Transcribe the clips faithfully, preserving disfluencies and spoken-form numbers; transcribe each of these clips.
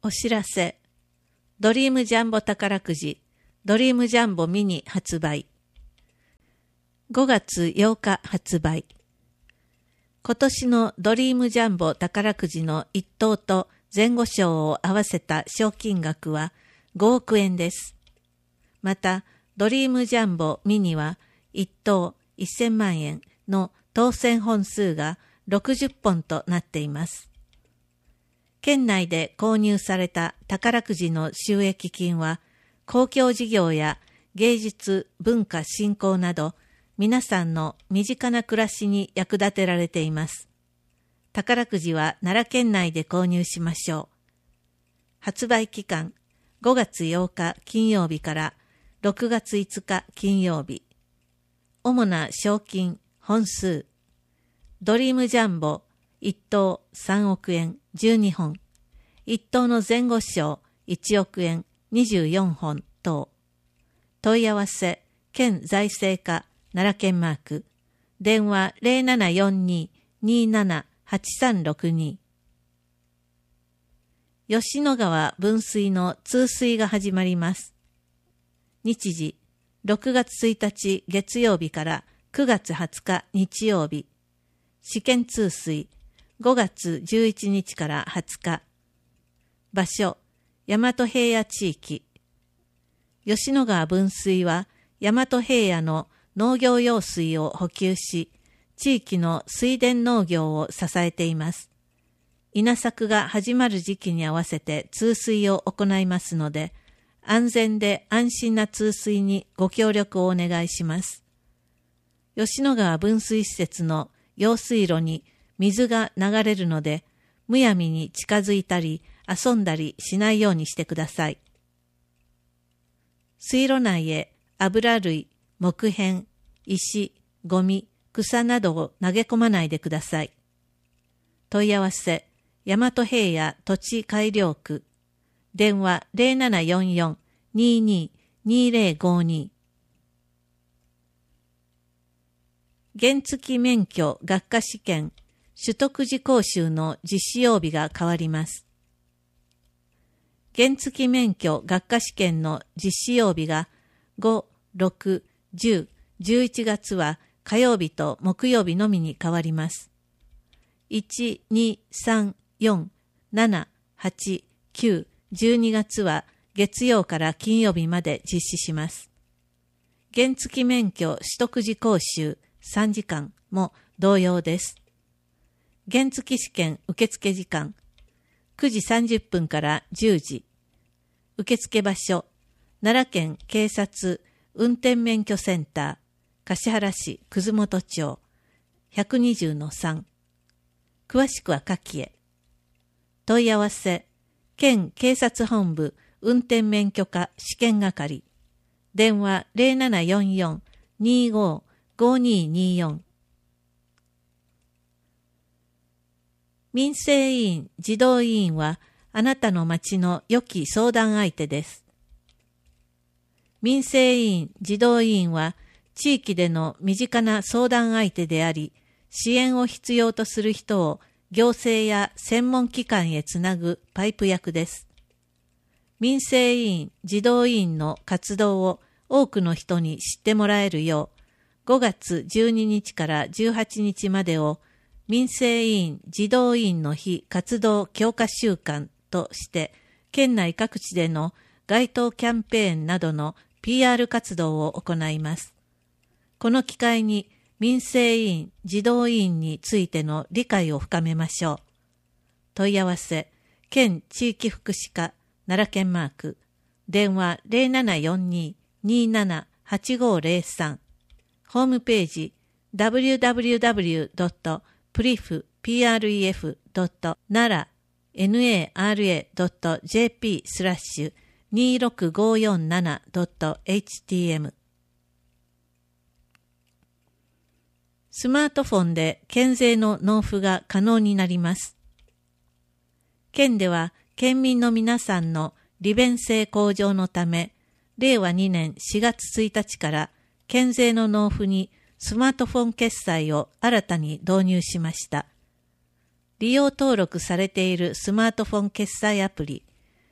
お知らせ。ドリームジャンボ宝くじ、ドリームジャンボミニ発売。ごがつようか発売。今年のドリームジャンボ宝くじの一等と前後賞を合わせた賞金額はごおくえんです。また、ドリームジャンボミニは一等せんまんえんの当選本数がろくじゅっぽんとなっています。県内で購入された宝くじの収益金は、公共事業や芸術・文化振興など、皆さんの身近な暮らしに役立てられています。宝くじは奈良県内で購入しましょう。発売期間、ごがつようか金曜日からろくがついつか金曜日。主な賞金、本数。ドリームジャンボ一等さんおくえんじゅうにほん、一等の前後賞いちおくえんにじゅうよんほん等。問い合わせ、県財政課奈良県マーク、電話 ゼロななよんに にーなな はちさんろくに。吉野川分水の通水が始まります。日時、ろくがつついたち月曜日からくがつはつか日曜日。試験通水、ごがつじゅういちにちからはつか。場所、大和平野地域。吉野川分水は大和平野の農業用水を補給し、地域の水田農業を支えています。稲作が始まる時期に合わせて通水を行いますので、安全で安心な通水にご協力をお願いします。吉野川分水施設の用水路に水が流れるので、むやみに近づいたり遊んだりしないようにしてください。水路内へ油類、木片、石、ゴミ、草などを投げ込まないでください。問い合わせ、大和平野土地改良区、電話 ゼロななよんよん にーにー にーぜろごに。原付免許学科試験取得時講習の実施曜日が変わります。原付免許学科試験の実施曜日がご、ろく、じゅう、じゅういちがつは火曜日と木曜日のみに変わります。いち、に、さん、よん、なな、はち、きゅう、じゅうにがつは月曜から金曜日まで実施します。原付免許取得時講習さんじかんも同様です。原付試験受付時間くじさんじゅっぷんからじゅうじ。受付場所、奈良県警察運転免許センター、橿原市葛本町 ひゃくにじゅうのさん。詳しくは下記へ。問い合わせ、県警察本部運転免許課試験係、電話 ゼロななよんよん にーごー ごにーにーよん。民生委員児童委員はあなたの町の良き相談相手です。民生委員児童委員は地域での身近な相談相手であり、支援を必要とする人を行政や専門機関へつなぐパイプ役です。民生委員児童委員の活動を多くの人に知ってもらえるよう、ごがつじゅうににちからじゅうはちにちまでを民生委員児童委員の日活動強化週間として、県内各地での街頭キャンペーンなどの ピーアール 活動を行います。この機会に民生委員児童委員についての理解を深めましょう。問い合わせ、県地域福祉課奈良県マーク、電話 ゼロななよんに にーなな はちごーぜろさん。ホームページ ダブリューダブリューダブリュードットプリフ ドットナラ ナラ ドット ジェーピー スラッシュ にーろくごーよんなな ドット エイチティーエム。スマートフォンで県税の納付が可能になります。県では県民の皆さんの利便性向上のため、れいわにねんしがつついたちから県税の納付にスマートフォン決済を新たに導入しました。利用登録されているスマートフォン決済アプリ、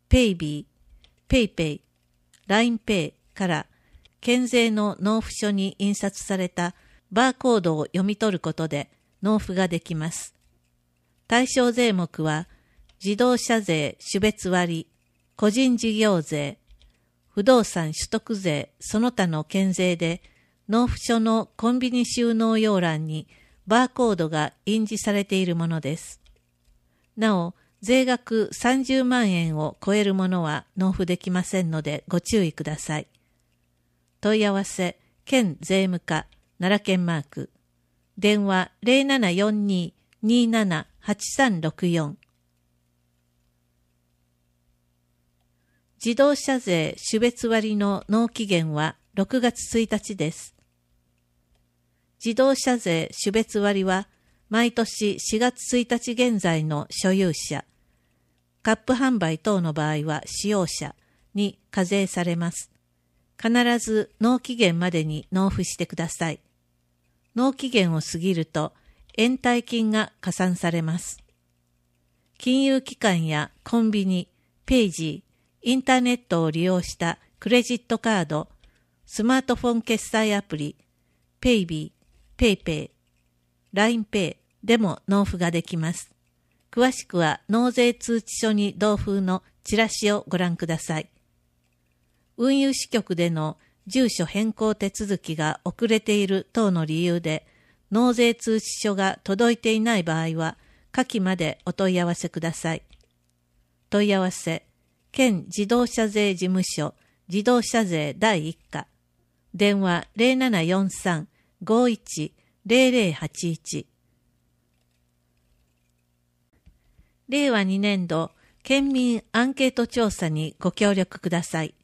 ペイビー、ペイペイ、ラインペイから県税の納付書に印刷されたバーコードを読み取ることで納付ができます。対象税目は自動車税種別割、個人事業税、不動産取得税その他の県税で納付書のコンビニ収納用欄にバーコードが印字されているものです。なお、税額さんじゅうまんえんを超えるものは納付できませんのでご注意ください。問い合わせ、県税務課、奈良県マーク。電話 ゼロななよんに にーなな はちさんろくよん。自動車税種別割の納期限はろくがつついたちです。自動車税種別割は毎年しがつついたち現在の所有者、カップ販売等の場合は使用者に課税されます。必ず納期限までに納付してください。納期限を過ぎると延滞金が加算されます。金融機関やコンビニ、ペイジー、インターネットを利用したクレジットカード、スマートフォン決済アプリ、ペイビー、ペイペイ、ラインペイでも納付ができます。詳しくは納税通知書に同封のチラシをご覧ください。運輸支局での住所変更手続きが遅れている等の理由で納税通知書が届いていない場合は下記までお問い合わせください。問い合わせ、県自動車税事務所自動車税だいいっ課、電話 ゼロななよんさん ごいち ゼロゼロはちいち。れいわにねんど県民アンケート調査にご協力ください。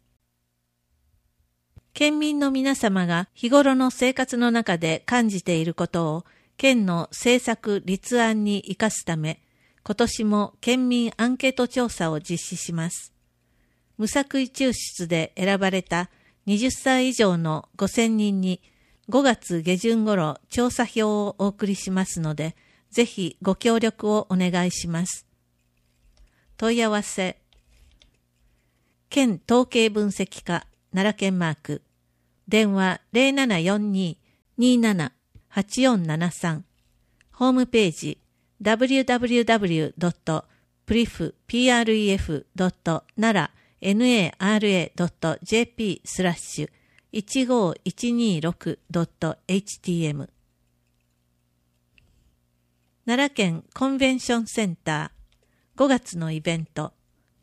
県民の皆様が日頃の生活の中で感じていることを県の政策立案に生かすため、今年も県民アンケート調査を実施します。無作為抽出で選ばれたはたち以上のごせんにんにごがつげじゅん頃調査票をお送りしますので、ぜひご協力をお願いします。問い合わせ、県統計分析課奈良県マーク、電話 ゼロななよんに にーなな はちよんななさん、ホームページ ダブリューダブリューダブリュードットプリフドットナラ ナラ ドット ジェーピー スラッシュいちごいちにろく ドット エイチティーエム。 奈良県コンベンションセンターごがつのイベント、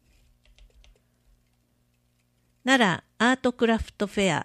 奈良アートクラフトフェア、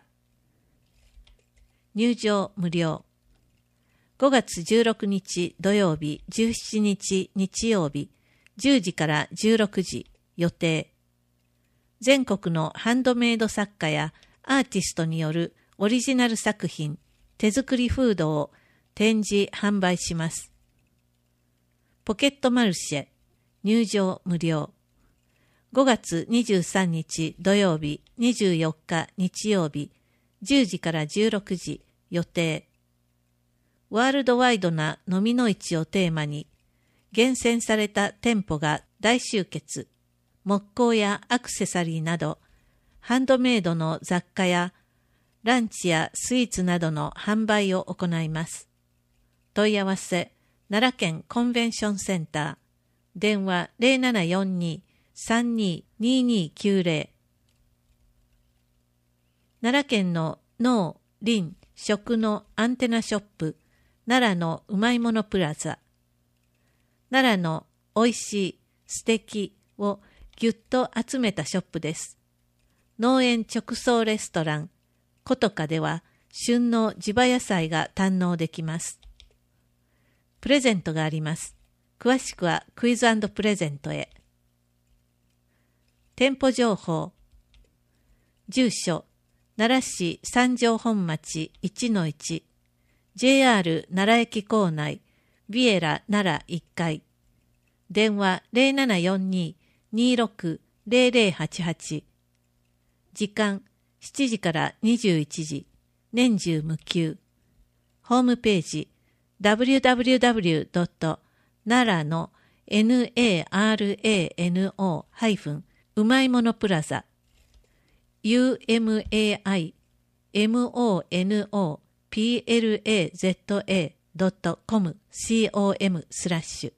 入場無料。ごがつじゅうろくにち土曜日、じゅうしちにち日曜日、じゅうじからじゅうろくじ予定。全国のハンドメイド作家やアーティストによるオリジナル作品、手作りフードを展示販売します。ポケットマルシェ、入場無料。ごがつにじゅうさんにち土曜日、にじゅうよっか日曜日、じゅうじからじゅうろくじ予定。ワールドワイドな飲みの市をテーマに、厳選された店舗が大集結、木工やアクセサリーなど、ハンドメイドの雑貨やランチやスイーツなどの販売を行います。問い合わせ、奈良県コンベンションセンター、電話 ゼロななよんに さんに ににきゅうゼロ。奈良県の農、林、食のアンテナショップ、奈良のうまいものプラザ。奈良のおいしい、素敵をぎゅっと集めたショップです。農園直送レストラン、ことかでは旬の地場野菜が堪能できます。プレゼントがあります。詳しくはクイズ&プレゼントへ。店舗情報。住所、奈良市三条本町 いちのいち、ジェイアール 奈良駅構内、ビエラ奈良いっかい。電話 ゼロななよんに にーろく ゼロゼロはちはち。時間しちじからにじゅういちじ、年中無休。ホームページ ダブリューダブリューダブリュードットナラの ナラノ ハイフンうまいものプラザ ユーエムエーアイエムオーエヌオーピーエルエーゼットエードットコム スラッシュ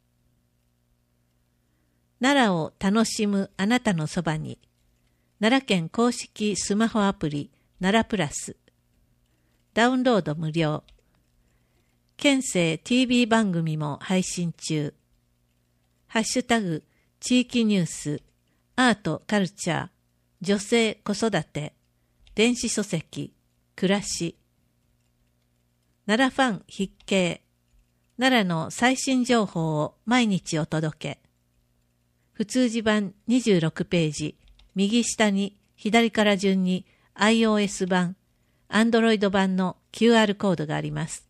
奈良を楽しむあなたのそばに奈良県公式スマホアプリ奈良プラスダウンロード無料県政 ティービー 番組も配信中ハッシュタグ地域ニュースアートカルチャー女性子育て電子書籍暮らし奈良ファン必見奈良の最新情報を毎日お届け普通字版にじゅうろくページ右下に左から順に iOS 版、Android 版の キューアール コードがあります。